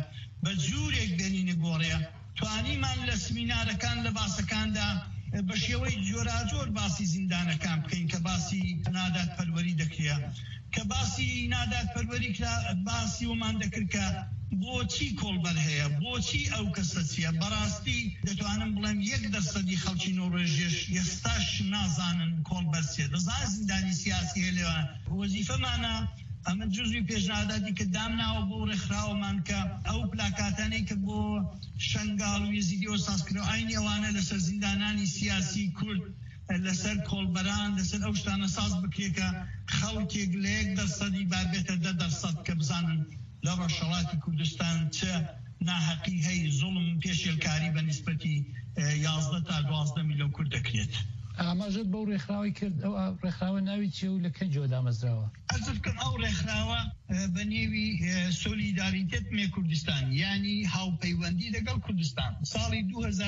P: بە جوورێک بێنینە گۆڕێ توانیمان لە سمینارەکان لە باسەکاندا بە شێوەی جۆراجۆر باسی زیندانەکان بکەین کە باسی نادادپەروەری دەکرێت کە باسی نادادپەروەری باسی ومان دەکرد کە بۆچی کۆڵبەر هەیە بۆچی ئەو کەسە چیە بەڕاستی دەتوانم بڵێم 1% خەڵکی نۆڕێژیش ئێستاش نازانن کۆڵبەر چیە دەزانن زیندانی سیاسی هەیە لێوان وەزیفەمانە ئەمە جزوی پێشنهاداتی کە دامناوە بۆ ڕێکخراوەمان کە ئەو پلاکاتانەی کە بۆ شەنگاڵ و یەزیدی وەسازکرا ئاینی ئەوانە لەسەر زیندانانی سیاسی کورد لەسەر کۆڵبەران لەسەر ئەو شتانە ساز بکرێت کە خەڵکێک لە 1% بابێتە 10% کە بزانن لە ڕۆژهەڵاتی کوردستان چه ناحەقی هەیە زوڵم پێشێلکاری بە نیسبەتی 11 تا 12 میلیۆن کورد دەکرێت
O: ئاماژەت بەو ڕێکخراوی کرد ئەو ڕێکخراوە ناوی چیە و لە کەنجەوە دامەزراوە
P: ئەرز بکەم ئەو ڕێکخراوە بە نێوی سۆلیداریتێت مێ کوردستان یعنی هاوپەیوەندی لەگەڵ کوردستان ساڵی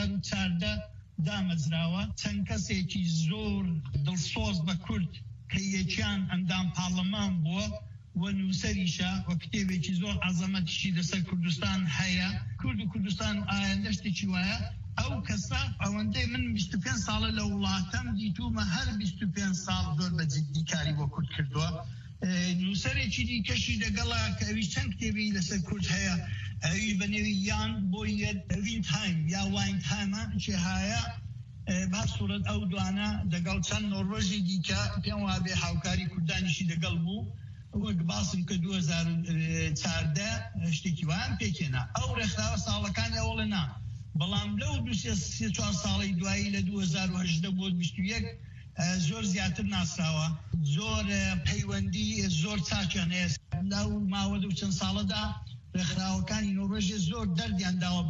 P: 2014 دامەزراوە چەند کەسێکی زۆر دڵسۆز بە کورد کە یەکیان ئەندام پاڵەمان بووە و نووسەریشە و کتێبێکی زۆر عەزەمەتیشی لەسەر کوردستان هەیە کورد و کوردستان و ئایندەشتێکی وایە ئەو کەسە ئەوەندەی من 25 ساڵە لە وڵاتەم دیتومە هەر 25 ساڵ زۆر بە جددی کاری بۆ کورد کردووە نووسەرێکی دیکەشی لەگەڵا کە ئەوی چەند کتێبی لەسەر کورد هەیە ئەوی بە نێوی یان بۆ وین تایم یا واین تایمە چێ هایە با سوورەت ئەو دوانە دەگەڵ چەند نۆڕۆژی دیکە پێم وابێ هاوکاری کوردانیشی دەگەڵ بوو وەک باسم کە 2014 شتێکی وان پێکێنا ئەو ڕێکخراوە ساڵەکانی ئەوڵێنا بەڵام لەو 2-4 ساڵی دوایی لە 2018 بۆ 21 زۆر زیاتر ناسراوە زۆر پەیوەندی زۆر چاکیان هەیە لەو ماوە و چەند ساڵەدا ڕێکخراوەکانی نۆڕۆژێ زۆر دەردیان داوە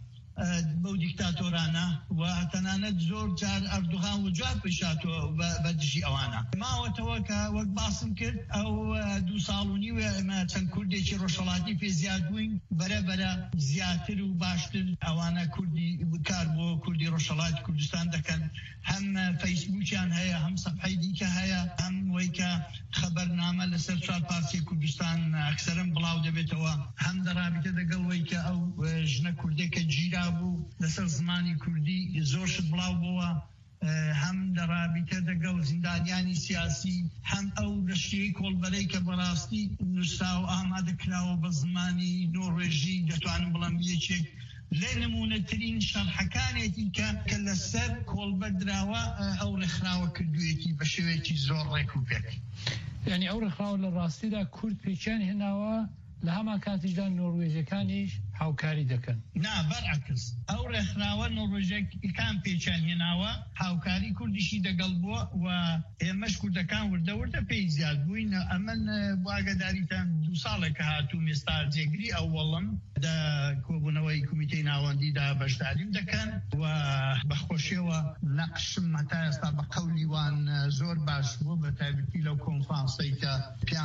P: بەو دیکتاتۆرانە و تەنانەت زۆر جار ئەردوغان و جواب پیشاتوە بە دژی ئەوانە ماوەتەوە کە وەک باسم کرد ئەو 2 ساڵ و نیوە ئەمە چەند کوردێکی ڕۆژهەڵاتی پێ زیاد بووین بەرەبەرە زیاتر و باشتر ئەوانە کوردی کار بۆ کوردی ڕۆژهەڵاتی کوردستان دەکەن هەم فەیسبووکیان هەیە هەم سەفحەی دیکە هەیە هەم وەی کە خەبەرنامە لەسەر 4 پارچەی کوردستان ئەکسەرەن بڵاو دەبێتەوە هەم دەڕابێتە دەگەڵ وەی کە ئەو ژنە کوردێکە گیرا بوو لەسەر زمانی کوردی زۆر شت بڵاو بووە هەم دەڕابێتە دەگەڵ زیندانیانی سیاسی هەم ئەو گەشتیەی کۆڵبەرەی کە بەڕاستی نووسرا و ئامادەکراوە بە زمانی نۆڕێژی دەتوانم بڵێم یەکێک لە نمونەترین شەرحەکانێتی کە لەسەر کۆڵبەر دراوە ئەو ڕێکخراوە کردوویەتی بە شێوەیەکی زۆر ڕێک و پێک
O: یعنی ئەو ڕێکخراوە لە ڕاستیدا کورد پێچیان هێناوە لە هەمان کاتیشدا نۆڕوێژەکانیش هاوکاری دەکەن
P: نا بەرعکس ئەو ڕێکخراوە نۆڕۆژەکان پێچیان هێناوە هاوکاری کوردیشی دەگەڵ بووە و ئێمەش کوردەکان وردە پێی زیاد بووین ئەمن بۆ ئاگاداریتان 2 ساڵێک کە هاتووم ئێستا جێگری ئەووەڵم دا کۆبوونەوەی کومیتەی ناوەندیدا بەشداریم دەکەن و بەخۆشیەوە نەقشم هەتا ئێستا بە قەولی وان زۆر باش بوو بە تایبەتی لەو کۆنفرانسەی کە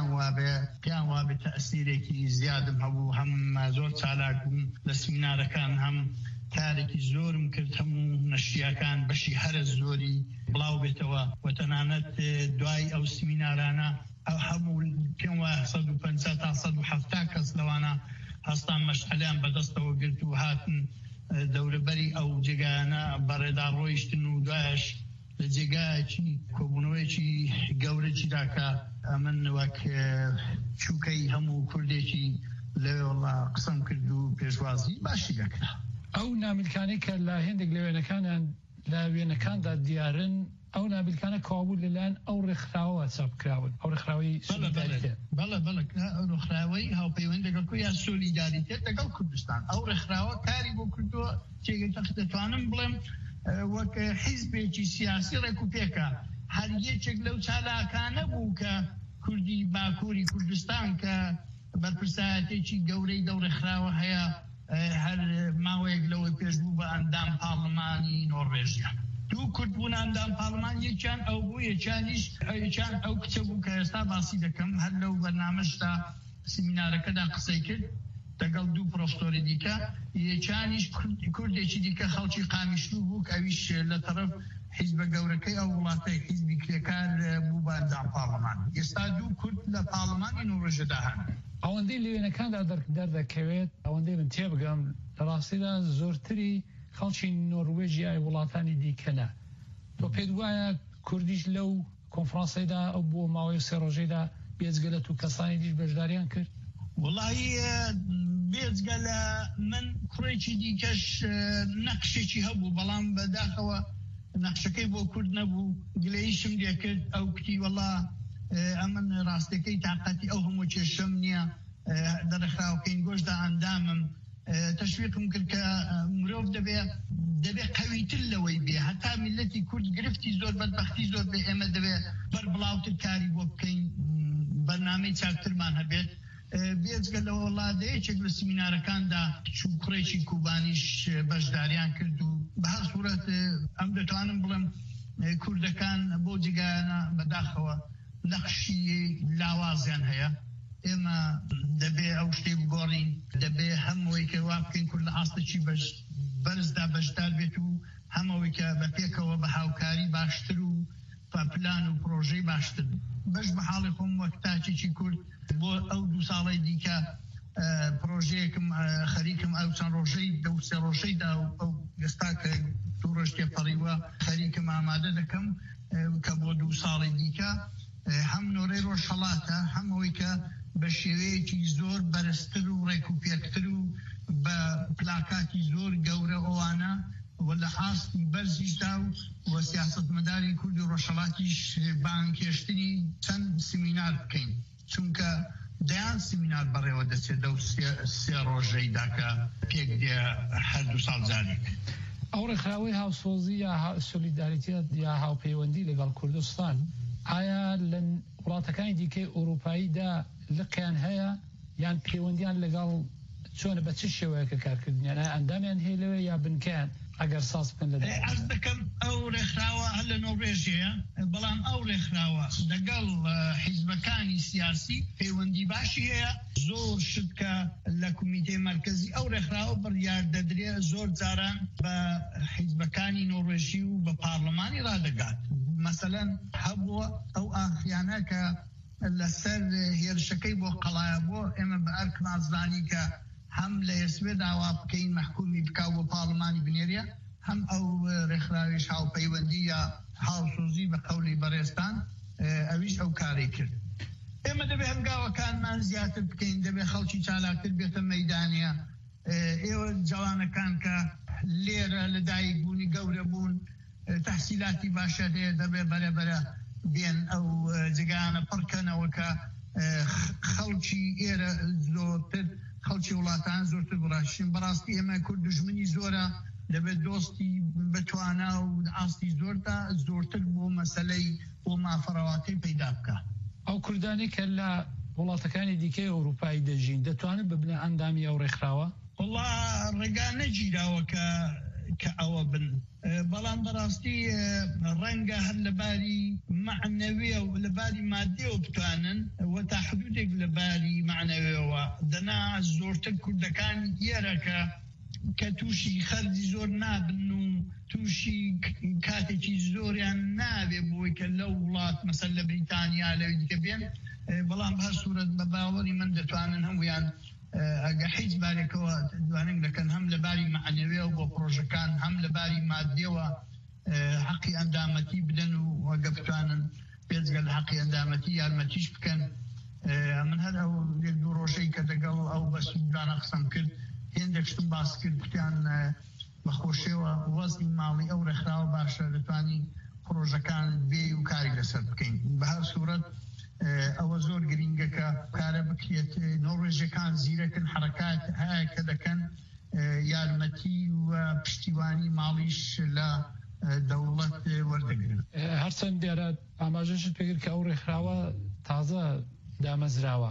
P: پیان وابێ تەئسیرێکی زیادم هەبوو هەم زۆر چالاک بووم لە سمینارەکان هەم کارێکی زۆرم کرد هەموو نەشتیەکان بەشی هەرە زۆری بڵاو بێتەوە و تەنانەت دوای ئەو سمینارانە ئەو هەموو پێم وایە 150 تا 170 کەس لەوانە هەستان مەشعەلیان بەدەستەوە گرت و هاتن دەورەبەری ئەو جێگایانە بەڕێدا ڕۆیشتن و دوایش لە جێگایەکی کۆبوونەوەیەکی گەورەی داکە ئەمن وەک چووکەی هەموو کوردێکی لەوێ وەڵا قسەم کرد و پێشوازی باشی دەکرا
O: ئەو نامیلکانەی کە لە هێندێک لە وێنەکانیان لە وێنەکاندا دیارن ئەو نابلکانە کابوو لەلایەن ئەو ڕێکخراوە چاپکراون ئەو ڕێکخراوەی
P: ڕێکخراوەی هاوپەیوەندی لەگەڵ یا سۆلیداریتێت لەگەڵ کوردستان ئەو ڕێکخراوە کاری بۆ کردووە دەتوانم بڵێم وەک حیزبێکی سیاسی ڕێک و پێکە هەر یەکێک لەو چالاکانە بوو کە کوردی باکووری کوردستان کە بەرپرسایەتێکی گەورەی دەو ڕێکخراوە هەیە هەر ماوەیەک لەوەی پێش بوو بە ئەندام پاڵمانی نۆڕێژیان دوو کورتبوون ئەندام پاڵمان یەکیان ئەو بوو یەکیان ئەو کچە بوو کە ئێستا باسی دەکەم هەر لەو بەرنامەشدا سیمینارەکەدا قسەی کرد لەگەڵ دوو پرۆفسۆری دیکە یەکیانیش کوردێکی دیکە خەڵکی قامیشلوو بوو کە ئەویش لە تەرەف حیزبە گەورەکەی ئەو وڵاتەی حیزبی کرێکار بوو بە ئەندام پاڵمان ئێستا دوو کورد لە پاڵمانی نۆڕێژەدا هەن
O: ئەوەندەی لەوێنەکاندا دەردەکەوێت ئەوەندەی من تێبگەم لە ڕاستیدا زۆرتری خەڵکی نۆروێژیای وڵاتانی دیکەنە تۆ پێت وایە کوردیش لەو کۆنفرانسەیدا ئەو بۆ ماوەی سێ ڕۆژەیدا بێجگەلە و کەسانی دیش بەشداریان کرد
P: وڵی بێجگە لە من کوڕێکی دیکەش نەقشێکی هەبوو بەڵام بەداخەوە نەقشەکەی بۆ کورد نەبوو گلەیشم لێ کرد ئەو کتی وەڵا ئەمن ڕاستەکەی تااقەتی ئەو هەموو کێشەم نییە دەرەخراوکەین گۆشدا ئەندامم تشویقم کرد کە مرۆڤ دەبێ قەویتر لەوەی بێ هەتا میلەتی کورد گرفتی زۆر بەدبەختی زۆر بێ ئێمە دەبێ بەربڵاوتر کاری بۆ بکەین بەرنامەی چاکترمان هەبێت بێجگە لە وڵاتەیەکێک لە سیمینارەکاندا چوو کوڕێکی کوبانیش بەشداریان کرد و بە هەر سوورەت ئەم دەتوانم بڵێم کوردەکان بۆ جگایانە بەداخەوە نەخشی لاوازیان هەیە ئێمە دەبێ ئەو شتێ بگۆڕین دەبێ هەمووی کە وا بکەین کورد لە ئاستەکی بەرزدا بەشدار بێت و هەمووی کە بە پێکەوە بە هاوکاری باشتر و پلان و پرۆژەی باشتر بەش بە حاڵی خۆم وەک تاچێکی کورد بۆ ئەو دوو ساڵی دیکە پرۆژەیەکم خەریکم ئەو چەند ڕۆژەی دە سێ ڕۆژەیدا و ئەو ئێستا کە دوو ڕۆژ تێپەڕیوە خەریکم ئامادە دەکەم کە بۆ دوو ساڵی دیکە هەم نۆرەی ڕۆژهەڵاتە هەمەوەی کە بە شێوەیەکی زۆر بەرزتر و ڕێک و پێکتر و بە پلاکاتی زۆر گەورە ئەوانە و لە ئاستی بەرزیشدا و سیاسەتمەداری کورد و ڕۆژهەڵاتیش بانکێشتنی چەند سیمینار بکەین چونکە دەیان سیمینار بەڕێوە دەچێت دە سێ ڕۆژەیدا کە پێک دێ هەردوو ساڵ جارێک
O: ئەو ڕێکخراوەی هاوسۆزی یا سۆلیداریتێت یا هاوپەیوەندی لەگەڵ کوردستان ئایا لە وڵاتەکانی دیکەی ئەوروپاییدا لقیان هەیە یان پەیوەندیان لەگەڵ چۆنە بە چ شێوەیەکە کارکردنیانە ئەندامیان هەیە لەوێ یا بنکەیان ئەگەر ساز بکەن لە
P: ئەس دەکەم ئەو ڕێکخراوە هەر لە نۆڕێژەیە بەڵام ئەو ڕێکخراوە لەگەڵ حیزبەکانی سیاسی پەیوەندی باشی هەیە زۆر شت کە لە کومیتەی مەرکەزی ئەو ڕێکخراوە بڕیار دەدرێ زۆر جاران بە حیزبەکانی نۆڕێژی و بە پارلەمانی ڕادەگات مەسەلەن هەبووە ئەو ئاخیانە کە لەسەر هێرشەکەی بۆ قەڵایە بۆ ئێمە بە ئەرک نازدانی کە هەم لە ئێسوێ داوا بکەین مەحکومی بکاو بۆ پاڵمانی بنێریە هەم ئەو ڕێکخراویش هاوپەیوەندی یا هاوسۆزی بە قەولی بەڕێستان ئەویش ئەو کاری کرد ئێمە دەبێ هەنگاوەکانمان زیاتر بکەین دەبێ خەڵکی چالاکتر بێتە مەیدانیە ئێوە جوانەکان کە لێرە لە دایکبوونی گەورە بوون تەحسیلاتی باشە هەیە دەبێ بەرەبەرە بێن ئەو جگانە پڕکەنەوە کە خەڵکی ئێرە زۆرتر خەڵکی وڵاتان زۆرتر بڕاشین بەڕاستی ئێمە کورد دژمنی زۆرە دەبێت دۆستی بتوانە و ئاستی زۆردا زۆرتر بۆ مەسەلەی بۆ مافەڕەواتی پەیدا بکە
O: ئەو کوردانی کە لە وڵاتەکانی دیکەی ئەوروپایی دەژین دەتوانن ببنە ئەندامی ئەو ڕێکخراوە
P: وڵا ڕێگا نەگیراوە کە ئەوە بن بەڵام بەڕاستی ڕەنگە هەر لەباری معنەویە و لەباری مادیەوە بتوانن و تا حدودێک لەباری معنەویەوە دەنا زۆرتر کوردەکانی دیێرەکە کە تووشی خەرجی زۆر نابن و تووشی کاتێکی زۆریان نابێ بۆی کە لەو وڵات مەسەل لە بریتانیا لەوی دیکە بێن بەڵام بە هەر سوورەت بە باوەڕی من دەتوانن هەمویان ئەگە هیچ بارێکەوە دواننگ دەکەن هەم لەباری معنەویە و بۆ پرۆژەکان هەم لەباری مادیەوە حەقی ئەندامەتی بدەن و وەگە بتوانن پێچگە لە حەقی ئەندامەتی یارمەتیش بکەن من هەر ئەو یەک دوو ڕۆژەی کە دەگەڵ ئەو بە سوودانە قسەم کرد هێندێکشتم باس کرد کوتیان بەخۆشیەوە وەزنی ماڵی ئەو ڕێکخراوە باشە دەتوانی پرۆژەکان بێ و کاری لەسەر بکەین بە هەر سوورەت ئەوە زۆر گرینگەکە کارە بکرێت نۆڕێژەکان زیرەکن حرەکات هەیە کە دەکەن یارمەتی و پشتیوانی ماڵیش لە دەوڵەت وەردەگرن.
O: هەرچەند دیارە ئاماژەشت پێگر کە ئەو ڕێکخراوە تازە دامەزراوە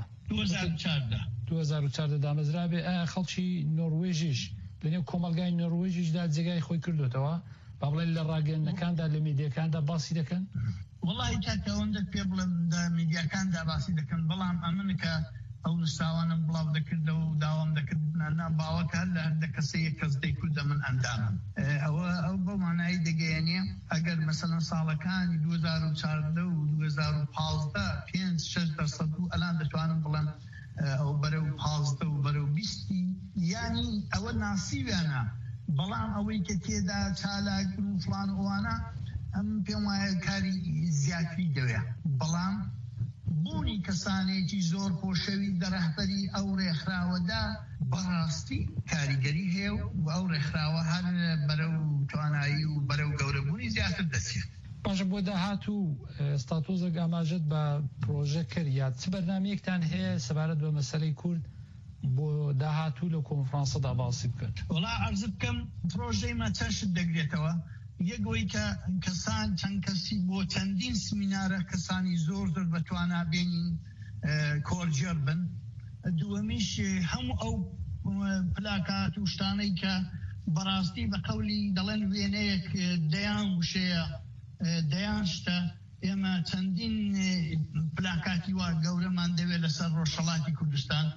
O: 2014 دامەزرابێ خەڵکی نۆروێژیش لەنێو کۆمەلگای نۆروێژیشدا جێگای خۆی کردوتەوە با بڵێن لە ڕاگەیەندەکاندا لە میدیەکاندا باسی دەکەن.
P: وڵی کاکە ئەوەندە پێ بڵێم میدیاکاندا باسی دەکەن بەڵام ئەمن کە ئەو نووسراوانم بڵاو دەکردەوە و داوام دەکردنا باوەکە لە هەردە کەسەیە کەس دەیکوردە من ئەندامم ئەو بە مانایی دەگەیەنێ ئەگەر مەسەلەن ساڵەکانی 2014 و 2015 5-6% و ئەلان دەتوانم بڵێم ئەو بەرەو 15 و بەرەو 20 یانی ئەوە ناسیویانە بەڵام ئەوەی کە تێدا چالاگر و فلان ئەوانە ئەم پێم وایە کاری زیاتری دەوێ بەڵام بوونی کەسانێکی زۆر خۆشەوی دەرەحبەری ئەو ڕێکخراوەدا بەڕاستی کاریگەری هەیە و ئەو ڕێکخراوە هەر بەرەو توانایی و بەرەو گەورەبوونی زیاتر دەچێت.
O: باشە بۆ داهاتوو ستاتۆزە ئاماژەت بە پرۆژە کرد یا چ بەرنامەیەکتان هەیە سەبارەت بە مەسەلەی کورد بۆ داهاتوو لە کۆنفرانسەدا باسی بکەن؟
P: وڵا عەرز بکەم پرۆژەی ماچەشت دەگرێتەوە یەکەوەی کە کەسان چەند کەسی بۆ چەندین سمینارە کەسانی زۆر زۆر بەتوانە بێنین کۆرجێر بن دووەمیش هەموو ئەو پلاکات و شتانەی کە بەڕاستی بە قەولی دەڵێن وێنەیەک دەیان وشەیە دەیان شتە ئێمە چەندین پلاکاتی وا گەورەمان دەوێت لەسەر ڕۆژهەڵاتی کوردستان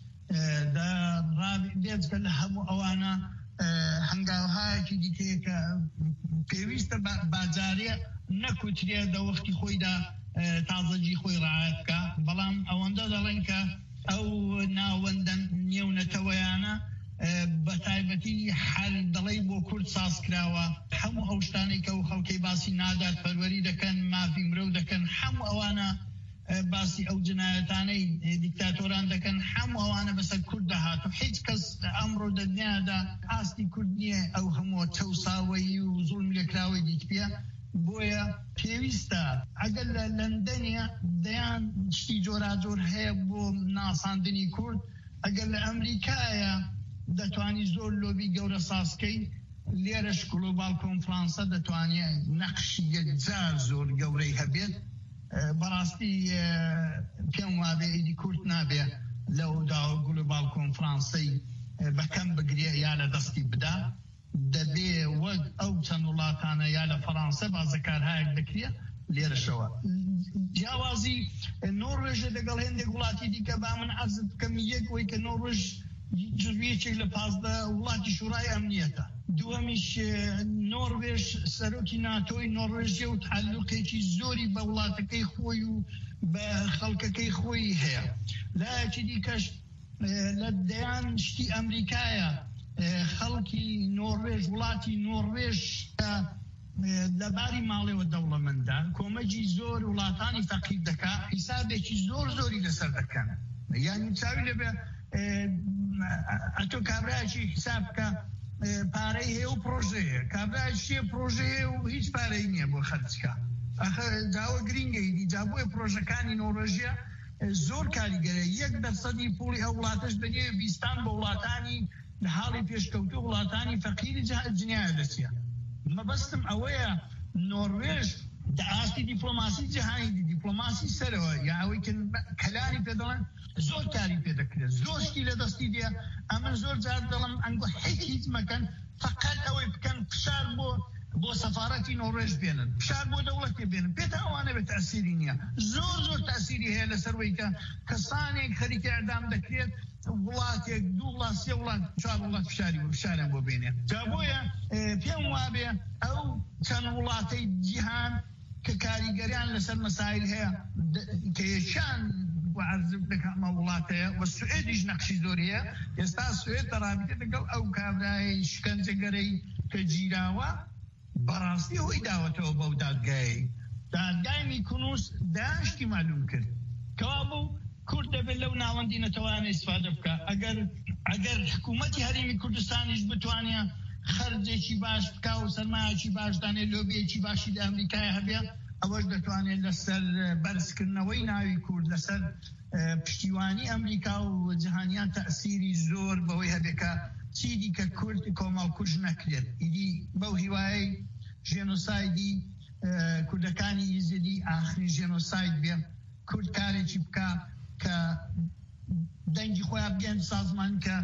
P: بێجگە لە هەموو ئەوانە هەنگاوهایەکی دیکەیە کە پێویستە باجارێ نەکوترێ دەوەختی خۆیدا تازەجی خۆی ڕایەت بکە بەڵام ئەوەندە دەڵێن کە ئەو ناوەندە نێونەتەوەیانە بە تایبەتی حال دەڵێ بۆ کورد سازکراوە هەموو ئەو شتانەی کە و خەڵکەی باسی نادات پەروەری دەکەن مافی مرۆ دەکەن هەموو ئەوانە باسی ئەو جنایەتانەی دیکتاتۆران دەکەن هەموو ئەوانە بەسەر کورد دەهاتو هیچ کەس ئەمڕۆ دەدنیادا ئاستی کورد نییە ئەو هەموو چەساوەیی و زوڵم لێکراوەی دیکپیە بۆیە پێویستە ئەگەر لە لەندەنە دەیان شتی جۆراجۆر هەیە بۆ ناساندنی کورد ئەگەر لە ئەمریکایە دەتوانی زۆر لۆبی گەورە ساسکەی لێرەش گلۆبال کۆنفرانسە دەتوانێت نەقشی یەکجار زۆر گەورەی هەبێت بەڕاستی پێم وابێ ئیدی کورد نابێ لەو داوە گلۆبال کۆنفرانسەی بەکەم بگرێ یا لە دەستی بدا دەبێ وەک ئەو چەند وڵاتانە یا لە فەڕەنسا بازەکارهایەک دەکرێت لێرەشەوە جیاوازی نۆڕێژە لەگەڵ هێندێک وڵاتی دیکە با من عەرز بکەم یەکەوەی کە نۆڕێژ جزویەکێک لە 15 وڵاتی شورای ئەمنیەتە دووەمیش نۆڕوێژ سەرۆکی ناتۆی نۆڕێژیە و تعلقێکی زۆری بە وڵاتەکەی خۆی و بە خەڵکەکەی خۆی هەیە لایەکی دیکەش لە دەیان شتی ئەمریکایە خەڵکی نۆڕێژ وڵاتی نۆڕێژ لەباری ماڵێەوە دەوڵەمەندە کۆمەجی زۆر وڵاتانی فەقیر دەکا حیسابێکی زۆر زۆری لەسەر دەکەن یانی چاوی لەبێ ئەتۆ کابراایکی حساب بکە پارەی هەیە و پرۆژەیە کابراایشیە پرۆژەیە و هیچ پارەی نییە بۆ خەرجکە داوە گرینگەی جابۆی پرۆژەکانی نۆڕۆژیە زۆر کاریگەرە 1% پوڵی ئەو وڵاتەش بەنێ بیستان بە وڵاتانی لە حاڵی پێشکەوتو وڵاتانی فەقیری جنایە دەچێت مەبەستم ئەوەیە نۆڕێژ ئاستی دیپلۆماسی جیهانی دیپلۆماسی سەرەوە یا ئەوەی کەلانی پێ دەڵێن زۆر کاری پێ دەکرێت زۆر شتی لە دەستی دێ ئەمە زۆر جار دەڵم ئەنگۆ هیچ مەکەن فقط ئەوەی بکەن فشار بۆ سەفارەتی نۆڕێژ بێنن فشار بۆ دەوڵەتی بێنن پێتا ئەوانە بێت تەسیری نییە زۆر تەسیری هەیە لەسەرەوەی کە کەسانێک خەریکی ئەردام دەکرێت وڵاتێک دوو وڵات سێ وڵات چوار وڵات فشاریان بۆ بێنێ جا بۆیە پێم وابێ ئەو چەند وڵاتەی جیهان کە کاریگەریان لەسەر مەسایل هەیە کە یەکیان وعرض دەکەمە وڵاتەیە و سوئێدیش نەقشی زۆر هەیە ئێستا سوئێد تەڕابطە لەگەڵ ئەو کابرای شکنجەگەرەی کە گیراوە بەڕاستی هۆی داوەتەوە بەو دادگای میکونوس داشتی معلوم کرد کەوا بوو کورد دەبێت لەو ناوەندی نەتەوانێت ئیسفادە بکە ئەگەر حکوومەتی هەرێمی کوردستانیش بتوانێت خەرجێکی باش بکا و سەرمایەکی باشدانێ لۆبیەکی باشی لە ئەمریکای هەبێ ئەوەش دەتوانێت لەسەر بەرزکردنەوەی ناوی کورد لەسەر پشتیوانی ئەمریکا و جیهانیان تەئسیری زۆر بەوەی هەبێکە چیدی کە کورد کۆمەڵ کوژ نەکرێت ئیدی بەو هیوایەی ژێنۆسایدی کوردەکانی یزیدی ئاخری ژێنۆساید بێ کورد کارێکی بکە کە دەنگی خۆیان بگەن سازمان کە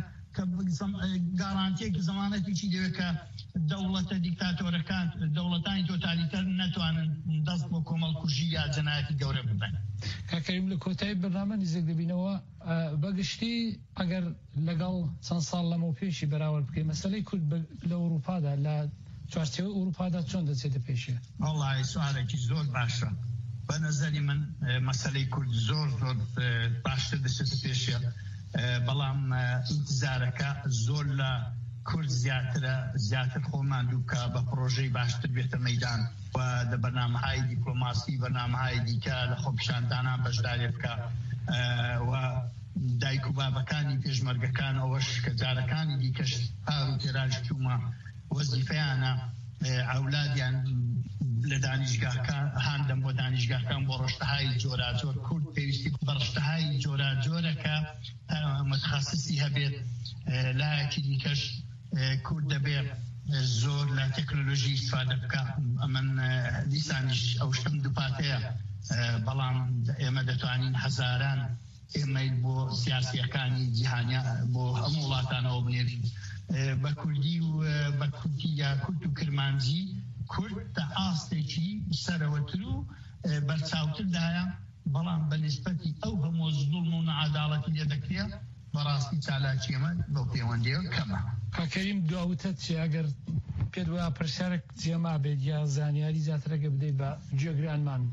P: گارانتیەکی زمانەتێکی دەوێت کە دەوڵەتە دیکتاتۆرەکان دەوڵەتانی تۆتالیتەر نەتوانن دەست بۆ کۆمەڵ کوژی یا جەنایەتی گەورە ببەن.
O: کاکەریم لە کۆتایی بەرنامە نزیک دەبینەوە بەگشتی ئەگەر لەگەڵ چەند ساڵ لەمە پێشی بەراورد بکەین مەسەلەی کورد لە ئەوروپادا لە چوارچێوەی ئەوروپادا چۆن دەچێتە پێشێ؟
P: وەڵڵی سوالێکی زۆر باشە. بە نەزەری من مەسەلەی کورد زۆر باشتر دەچێتە پێشێ، بەڵام ئینتزارەکە زۆر لە کورد زیاتر خۆمان دووکە بە پرۆژەی باشتر بێتە مەیدان و لە بەرنامەهای دیپلۆماسی بەرنامەهای دیکە لە خۆپیشاندانان بەشدارێ بکە و دایک و بابەکانی پێشمەرگەکان ئەوەش کە جارەکانی دیکەش پار و تێراژ چوومە وەزیفەیانە ئەولادیان لە دانیشگاکان هاندەم بۆ دانیشگاکان بۆ ڕۆشتەهای جۆراجۆر کورد پێویستی بە ڕۆشتەهای جۆراجۆرەکە متخصصی هەبێت لایەکی دیکەش کورد دەبێت زۆر لە تەکنۆلۆژی استفادە بکە. ئەمن دیسانیش ئەو شتم دووپاتەیە، بەڵام ئێمە دەتوانین هەزاران ئێمەیل بۆ سیاسیەکانی جیهانیا بۆ هەموو وڵاتانەوە بنێرین بە کوردی و بە کورتی یا کورد و کرمانجی کورد تا ئاستێکی سەرەوەتر و بەرچاوتردایە، بەڵام بە نسبەتی ئەو هەموو زوڵم و نەعەداڵەتی لێ دەکرێت بەڕاستی چالاکی ئەمە بەو پەیوەندیەوە کەمە.
O: کاکەریم دواوتت چی ئەگەر پێت وایە پرسیارێک جێما بێت یا زانیاری زیاترەکە بدەیت بە جێگرانمان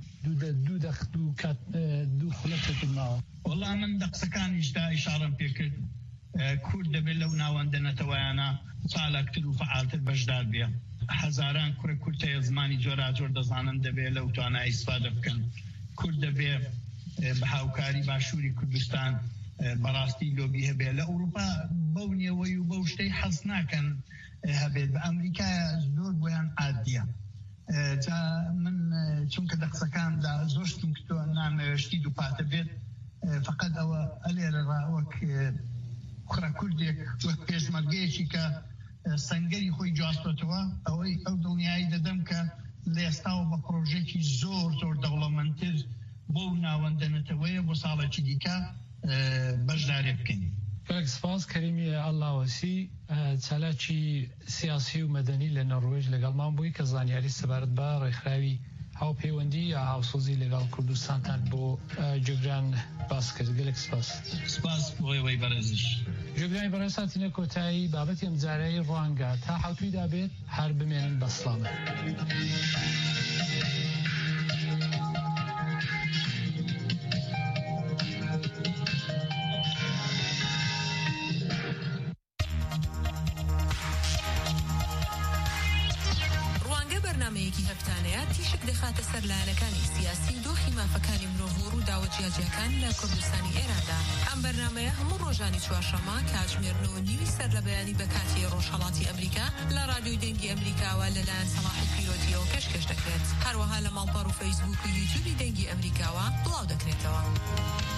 O: دوو خولەکێتت ماوە؟
P: وەڵام من دە قسەکانیشدا ئیشارەم پێکرد کورد دەبێت لەو ناوەندە نەتەوەیانە چالاکتر و فعالتر بەشدار بێ. هەزاران کوڕە کورتەیە زمانی جۆراجۆر دەزانن دەبێت لەو توانایی ئیسفادە بکەن. کورد دەبێت بە هاوکاری باشووری کوردستان بەڕاستی لۆبی هەبێت لە ئەوروپا بەو نێوەی و بەو شتەی حەز ناکەن هەبێت، بە ئەمریکا زۆر بۆیان عادیە. جا من چونکە دە قسەکاندا زۆر شتم کردووە نامەوێشتی دووپاتە بێت، فقط ئەوە ئەلێرە وەک کوڕە کوردێک وەک پێشمەرگەیەکی کە سەنگەری خۆی جواستۆتەوە ئەوەی ئەو دڵنیایی دەدەم کە لە ئێستاوە بە پرۆژێکی زۆر دەوڵەمەندتر بۆ ناوەندە نەتەوەیە بۆ ساڵێکی دیکە بەشدارێ بکەین.
O: سپاس کەریمی ئەڵڵاوەسی چالاکی سیاسی و مەدەنی لە نەڕۆژ لەگەڵمان بووی کە زانیاری سەبارەت بە ڕێکخراوی هاوپەیوەندی یا هاوسۆزی لەگەڵ کوردستانتان بۆ جێگران باس کرد. گەلێک
P: سپاس بۆی بەرەزش.
O: جێگرانی بەڕێساتینە کۆتایی بابەتی ئەم جارەی ڕوانگە تا حوتویدا بێت هەر بمێنن بە سڵامە.
K: تیشک دەخاتە سەر لایەنەکانی سیاسی دۆخی مافەکانی مرۆڤ و ڕووداوە جیاجیەکان لە کوردستانی ئێراندا. ئەم بەرنامەیە هەموو ڕۆژانی چوارشەممە کاتژمێرنەوە نیوی سەر لە بەیانی بە کاتی ڕۆژهەڵاتی ئەمریکا لە رادیۆی دەنگی ئەمریکاوە لەلایەن سەلاحی پیرۆتیەوە کەشکەش دەکرێت. هەروەها لە ماڵپەڕ و فەیسبوک و یوتیوبی دەنگی ئەمریکاوە بڵاو دەکرێتەوە.